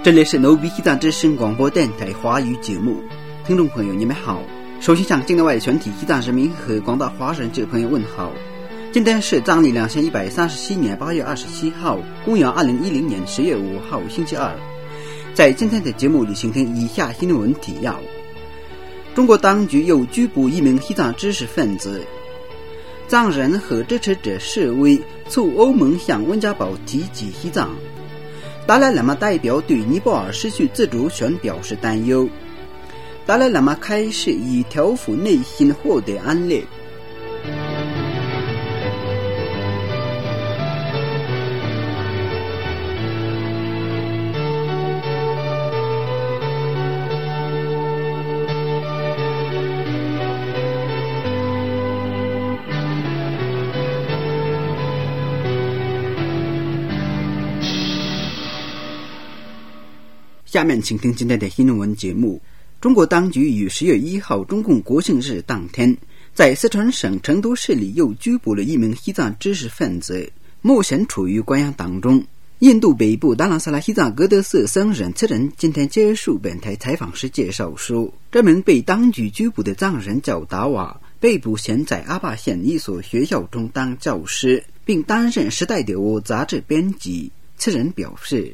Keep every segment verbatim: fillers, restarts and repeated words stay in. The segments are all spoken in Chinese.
这里是 N O B 西藏之声广播电台华语节目，听众朋友你们好。首先向境内外全体西藏人民和广大华人这朋友问好。今天是藏历两千一百三十七年八月二十七号，公元二零一零年十月五号星期二。在今天的节目里，请听以下新闻提要：中国当局又拘捕一名西藏知识分子，藏人和支持者示威，促欧盟向温家宝提及西藏。达赖喇嘛代表对尼泊尔失去自主权表示担忧。达赖喇嘛开示以调伏内心获得安乐。下面请听今天的新闻节目。中国当局于十月一号中共国庆日当天，在四川省成都市里又拘捕了一名西藏知识分子，目前处于关押当中。印度北部达兰萨拉西藏格德寺僧人此人今天接受本台采访时介绍说，这名被当局拘捕的藏人叫达瓦，被捕前在阿坝县一所学校中当教师，并担任《时代的我》杂志编辑。此人表示，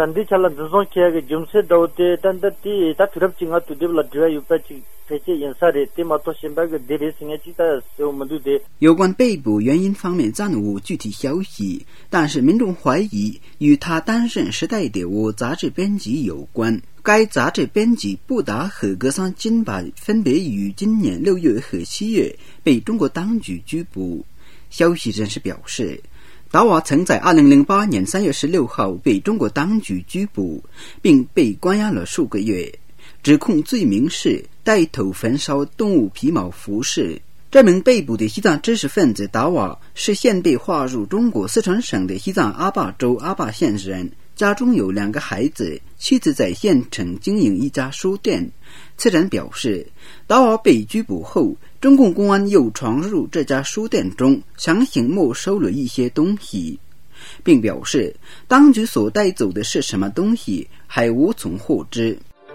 有关被捕原因方面暂无具体消息，但是民众怀疑与他担任《时代的我》杂志编辑有关。该杂志编辑布达和格桑金巴分别于今年六月和七月被中国当局拘捕。消息人士表示，达瓦曾在二零零八年三月十六号被中国当局拘捕，并被关押了数个月，指控罪名是带头焚烧动物皮毛服饰。这名被捕的西藏知识分子达瓦是现被划入中国四川省的西藏阿坝州阿坝县人，家中有两个孩子，妻子在县城经营一家书店。此人表示，达瓦被拘捕后，中共公安又闯入这家书店中，强行没收了一些东西，并表示当局所带走的是什么东西还无从获知。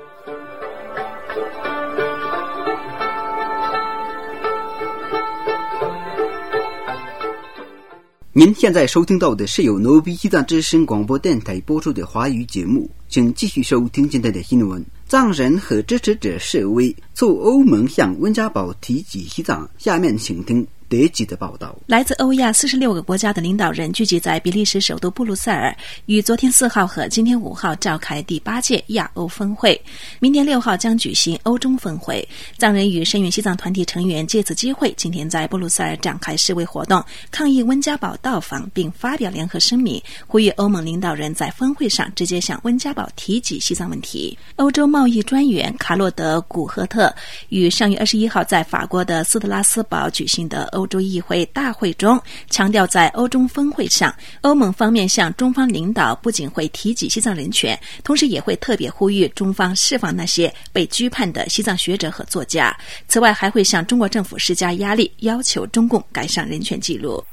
您现在收听到的是由 N O B 西藏之声广播电台播出的华语节目，请继续收听今天的新闻。藏人和支持者示威，促欧盟向温家宝提及西藏。下面请听德吉的报道。 来自欧亚四十六个国家的领导人聚集在比利时首都布鲁塞尔，于昨天四号和今天五号召开第八届亚欧峰会，明天六号将举行欧中峰会。藏人与声援西藏团体成员借此机会，今天在布鲁塞尔展开示威活动，抗议温家宝到访，并发表联合声明，呼吁欧盟领导人在峰会上直接向温家宝提及西藏问题。欧洲贸易专员卡洛德·古赫特于上月二十一号在法国的斯特拉斯堡举行的欧洲议会大会中强调，在欧中峰会上，欧盟方面向中方领导不仅会提及西藏人权，同时也会特别呼吁中方释放那些被拘判的西藏学者和作家。此外，还会向中国政府施加压力，要求中共改善人权记录。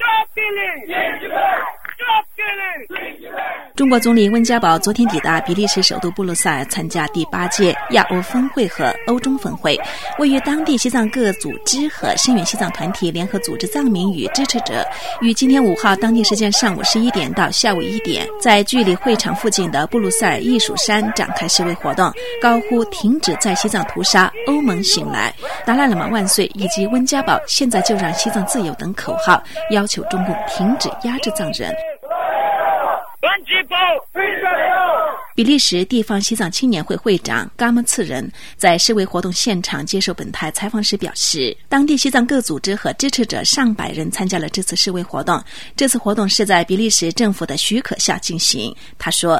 中国总理温家宝昨天抵达比利时首都布鲁塞尔，参加第八届亚欧峰会和欧中峰会。位于当地西藏各组织和声援西藏团体联合组织藏民与支持者，于今天五号当地时间上午十一点到下午一点，在距离会场附近的布鲁塞尔艺术山展开示威活动，高呼停止在西藏屠杀，欧盟醒来，达赖喇嘛万岁以及温家宝现在就让西藏自由等口号，要求中共停止压制藏人。比利时地方西藏青年会会长嘎莫次人在示威活动现场接受本台采访时表示，当地西藏各组织和支持者上百人参加了这次示威活动，这次活动是在比利时政府的许可下进行。他说，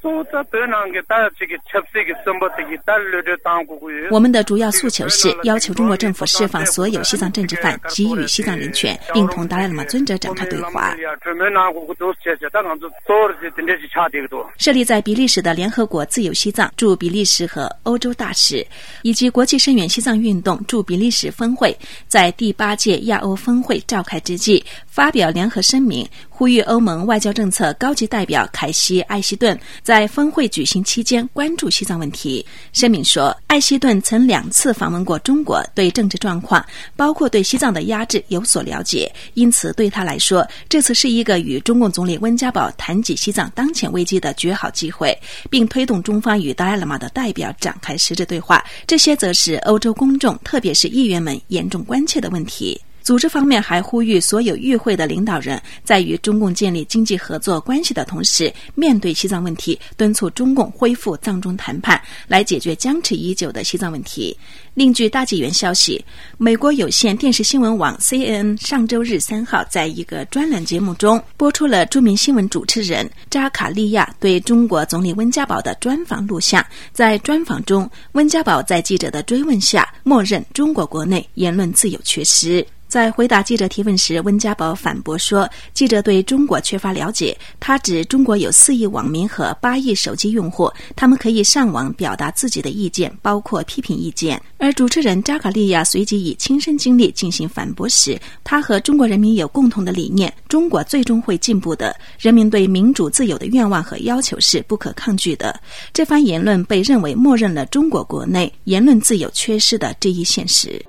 我们的主要诉求是要求中国政府释放所有西藏政治犯，给予西藏人权，并同达赖喇嘛尊者展开对话。设立在比利时使的联合国自由西藏驻比利时和欧洲大使，以及国际声援西藏运动驻比利时分会，在第八届亚欧峰会召开之际发表联合声明，呼吁欧盟外交政策高级代表凯西·艾希顿在峰会举行期间关注西藏问题。声明说，艾希顿曾两次访问过中国，对政治状况包括对西藏的压制有所了解，因此对他来说，这次是一个与中共总理温家宝谈及西藏当前危机的绝好机会，并推动中方与达赖喇嘛的代表展开实质对话。这些则是欧洲公众特别是议员们严重关切的问题。组织方面还呼吁所有与会的领导人在与中共建立经济合作关系的同时，面对西藏问题，敦促中共恢复藏中谈判，来解决僵持已久的西藏问题。另据大纪元消息，美国有线电视新闻网 C N N 上周日三号在一个专栏节目中播出了著名新闻主持人扎卡利亚对中国总理温家宝的专访录像。在专访中，温家宝在记者的追问下，默认中国国内言论自由缺失。在回答记者提问时，温家宝反驳说，记者对中国缺乏了解。他指中国有四亿网民和八亿手机用户，他们可以上网表达自己的意见，包括批评意见。而主持人扎卡利亚随即以亲身经历进行反驳时，他和中国人民有共同的理念，中国最终会进步的，人民对民主自由的愿望和要求是不可抗拒的。这番言论被认为默认了中国国内言论自由缺失的这一现实。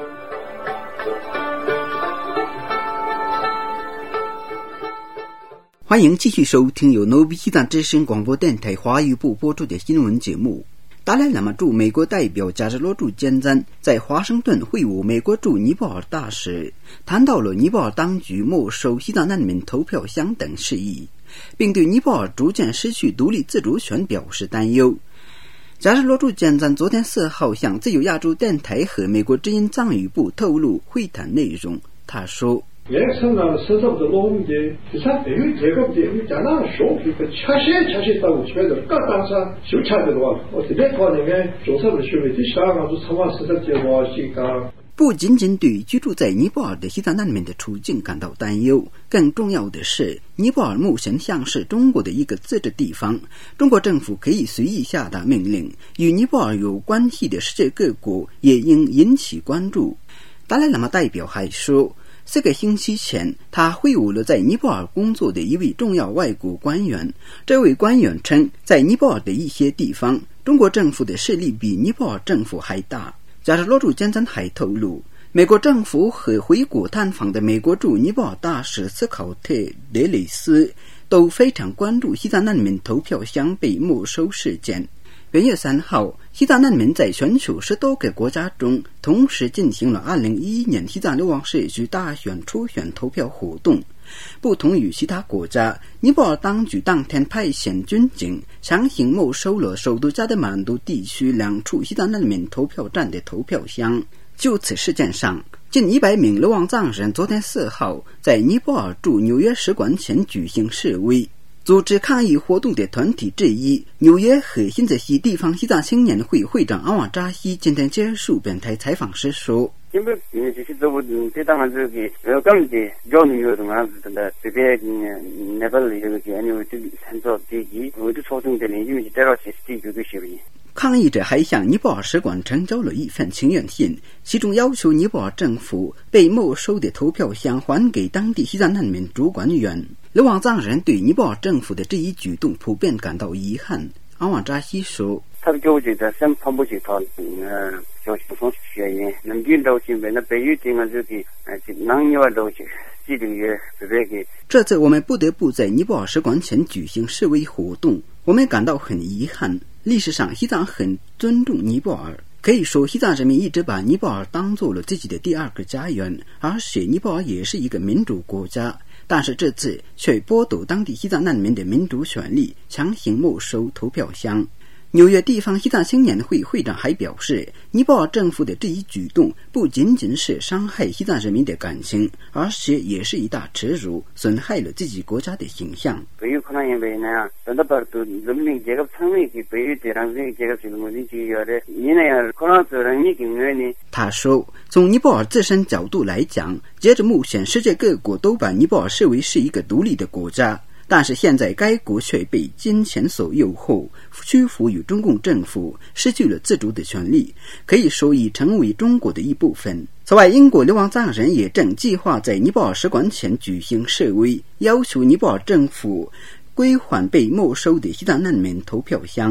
欢迎继续收听由诺比西藏之声广播电台华语部播出的新闻节目。达赖喇嘛驻美国代表加什罗驻坚赞在华盛顿会晤美国驻尼泊尔大使，谈到了尼泊尔当局没收西藏难民投票箱等事宜，并对尼泊尔逐渐失去独立自主权表示担忧。加什罗驻坚赞昨天四号向自由亚洲电台和美国之音藏语部透露会谈内容。他说，不仅仅对居住在尼泊尔的西藏难民的处境感到担忧，更重要的是，尼泊尔目前像是中国的一个自治地方，中国政府可以随意下达命令，与尼泊尔有关系的世界各国也应引起关注。达赖喇嘛代表还说，四个星期前，他会晤了在尼泊尔工作的一位重要外国官员。这位官员称，在尼泊尔的一些地方，中国政府的势力比尼泊尔政府还大。加什罗驻坚赞还透露，美国政府和回国探访的美国驻尼泊尔大使斯考特·雷雷斯都非常关注西藏难民投票箱被没收事件。元月三号，西藏难民在全球十多个国家中同时进行了二零一一年西藏流亡社区大选初选投票活动。不同于其他国家，尼泊尔当局当天派遣军警强行没收了首都加德满都地区两处西藏难民投票站的投票箱。就此事件上，近一百名流亡藏人昨天四号在尼泊尔驻纽约使馆前举行示威。组织抗议活动的团体之一纽约和新泽西地方西藏青年会会长阿瓦扎西今天接受本台采访时说，抗议者还向尼泊尔使馆呈交了一份请愿信，其中要求尼泊尔政府被没收的投票箱还给当地西藏难民主管员。流亡藏人对尼泊尔政府的这一举动普遍感到遗憾。阿瓦扎西说，这次我们不得不在尼泊尔使馆前举行示威活动，我们感到很遗憾。历史上西藏很尊重尼泊尔，可以说西藏人民一直把尼泊尔当作了自己的第二个家园，而且尼泊尔也是一个民主国家，但是这次却剥夺当地西藏难民的民主权利，强行没收投票箱。纽约地方西藏青年会会长还表示，尼泊尔政府的这一举动不仅仅是伤害西藏人民的感情，而且也是一大耻辱，损害了自己国家的形象。他说，从尼泊尔自身角度来讲，截至目前世界各国都把尼泊尔视为是一个独立的国家， 但是现在该国却被金钱所诱惑，屈服于中共政府，失去了自主的权利，可以说已成为中国的一部分。此外，英国流亡藏人也正计划在尼泊尔使馆前举行示威，要求尼泊尔政府归还被没收的西藏难民投票箱。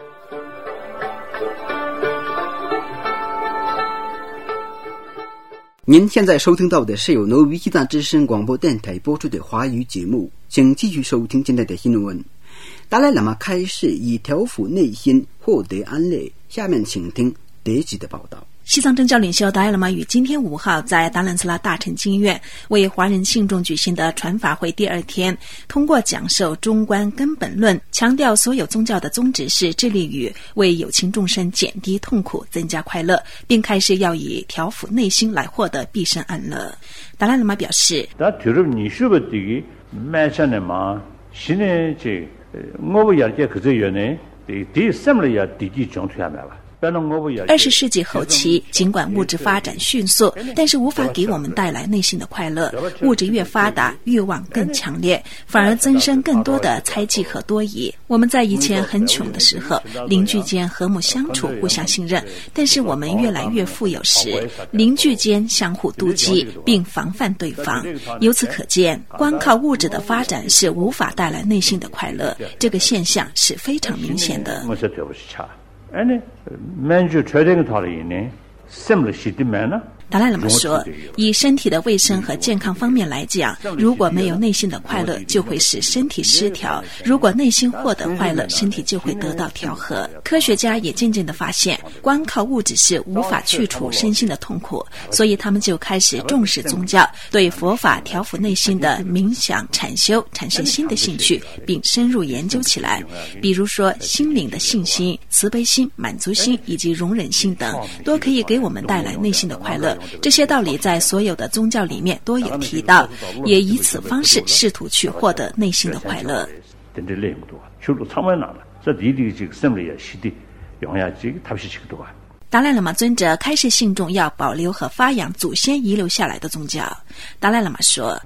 您现在收听到的是由挪威西藏之声广播电台播出的华语节目，请继续收听今天的新闻。达赖喇嘛开示以调伏内心，获得安乐。下面请听德吉的报道。 西藏政教领袖达赖喇嘛于今天五号在达兰斯拉大臣经院为华人信众举行的传法会第二天，通过讲授中观根本论，强调所有宗教的宗旨是致力于为有情众生减低痛苦，增加快乐，并开始要以调伏内心来获得毕生安乐。达赖喇嘛表示，二十世纪后期，尽管物质发展迅速，但是无法给我们带来内心的快乐。物质越发达，欲望更强烈，反而增生更多的猜忌和多疑。我们在以前很穷的时候，邻居间和睦相处，互相信任；但是我们越来越富有时，邻居间相互妒忌，并防范对方。由此可见，光靠物质的发展是无法带来内心的快乐，这个现象是非常明显的。达赖喇嘛说，以身体的卫生和健康方面来讲，如果没有内心的快乐，就会使身体失调；如果内心获得快乐，身体就会得到调和。科学家也渐渐地发现，光靠物质是无法去除身心的痛苦，所以他们就开始重视宗教，对佛法调伏内心的冥想禅修产生新的兴趣，并深入研究起来。比如说，心灵的信心、慈悲心、满足心以及容忍心等，都可以给我们带来内心的快乐。这些道理在所有的宗教里面都有提到，也以此方式试图去获得内心的快乐。达赖喇嘛尊者开示信众要保留和发扬祖先遗留下来的宗教。达赖喇嘛说，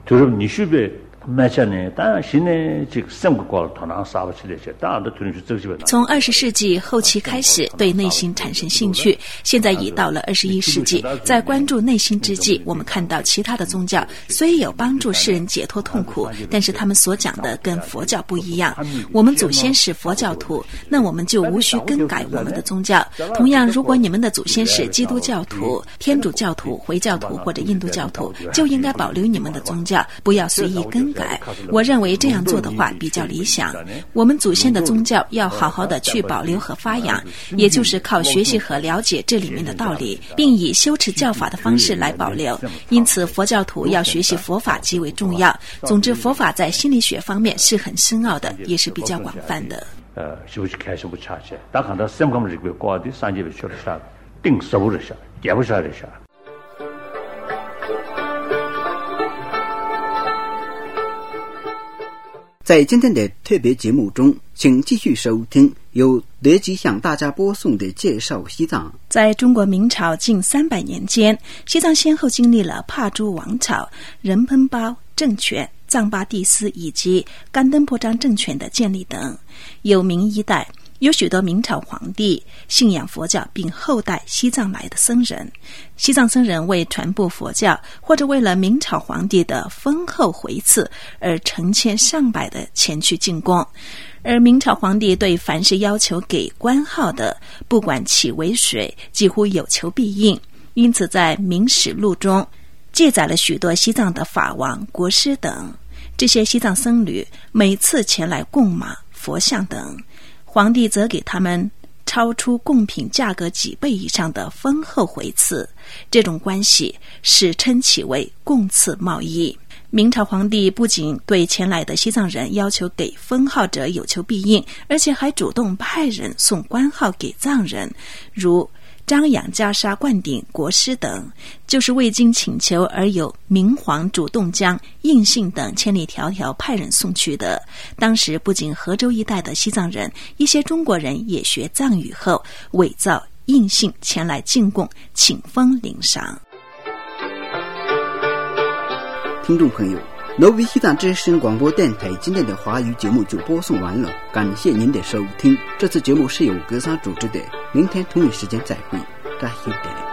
从二十世纪后期开始对内心产生兴趣，现在已到了二十一世纪，在关注内心之际，我们看到其他的宗教虽有帮助世人解脱痛苦，但是他们所讲的跟佛教不一样。我们祖先是佛教徒，那我们就无需更改我们的宗教。同样，如果你们的祖先是基督教徒、天主教徒、回教徒或者印度教徒，就应该保留你们的宗教，不要随意更改。我认为这样做的话比较理想。我们祖先的宗教要好好的去保留和发扬，也就是靠学习和了解这里面的道理，并以修持教法的方式来保留。因此佛教徒要学习佛法极为重要。总之，佛法在心理学方面是很深奥的，也是比较广泛的。呃，修持开始不差些，大看到三个这个高的三级的学了啥，定收了啥，也不啥的啥。 在今天的特别节目中，请继续收听由德吉向大家播送的介绍西藏。 在中国明朝近三百年间，西藏先后经历了帕珠王朝、仁喷包政权、藏巴蒂斯以及甘登颇章政权的建立等。有明一代，有许多明朝皇帝信仰佛教并后代西藏来的僧人。西藏僧人为传播佛教，或者为了明朝皇帝的丰厚回赐而成千上百的前去进贡。而明朝皇帝对凡是要求给官号的，不管其为谁，几乎有求必应。因此在《明史录》中记载了许多西藏的法王、国师等。这些西藏僧侣每次前来供马、佛像等，皇帝则给他们超出贡品价格几倍以上的丰厚回赐。这种关系史称其为贡赐贸易。明朝皇帝不仅对前来的西藏人要求给封号者有求必应，而且还主动派人送官号给藏人，如张扬、袈裟、灌顶、国师等，就是未经请求而有明皇主动将印信等千里迢迢派人送去的。当时不仅河州一带的西藏人，一些中国人也学藏语后伪造印信前来进贡，请封领赏。 听众朋友， 诺维希坦之声广播电台今天的华语节目就播送完了，感谢您的收听。这次节目是由格桑主持的，明天同一时间再会，再会。